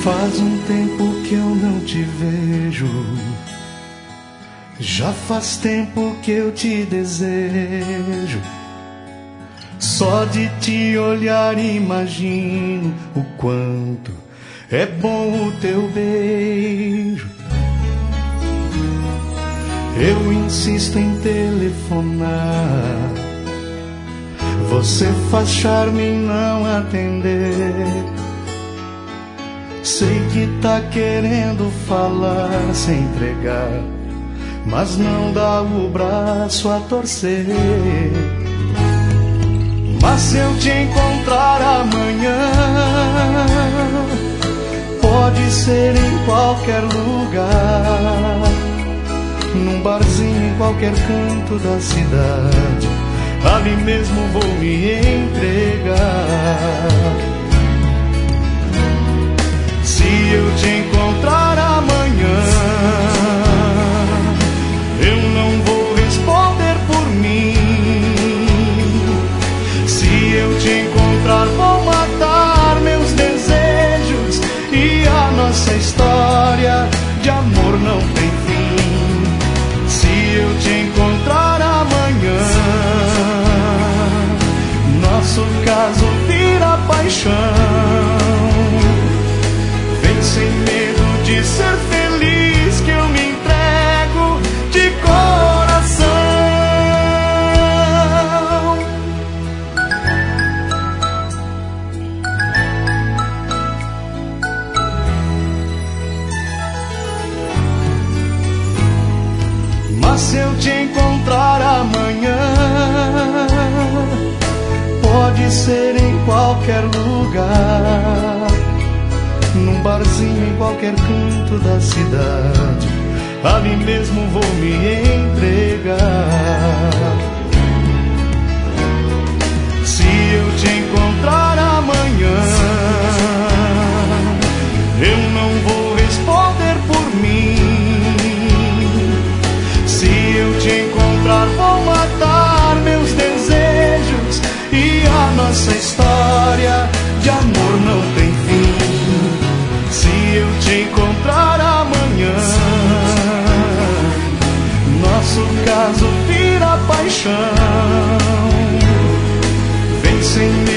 Faz um tempo que eu não te vejo, já faz tempo que eu te desejo. Só de te olhar imagino o quanto é bom o teu beijo. Eu insisto em telefonar, você faz charme em não atender. Sei que tá querendo falar, se entregar, mas não dá o braço a torcer. Mas se eu te encontrar amanhã, pode ser em qualquer lugar, num barzinho em qualquer canto da cidade, ali mesmo vou me entregar. Se eu te encontrar amanhã, eu não vou responder por mim. Se eu te encontrar, vou matar meus desejos, e a nossa história de amor não tem fim. Se eu te encontrar amanhã, nosso caso vira paixão. Sem medo de ser feliz, que eu me entrego de coração. Mas se eu te encontrar amanhã, pode ser em qualquer lugar, num barzinho em qualquer canto da cidade, ali mesmo vou me entregar. Se eu te encontrar amanhã, eu não vou responder por mim. Se eu te encontrar, vou matar meus desejos, e a nossa história de amor não tem fim. Se eu te encontrar amanhã, nosso caso vira paixão. Vem sem medo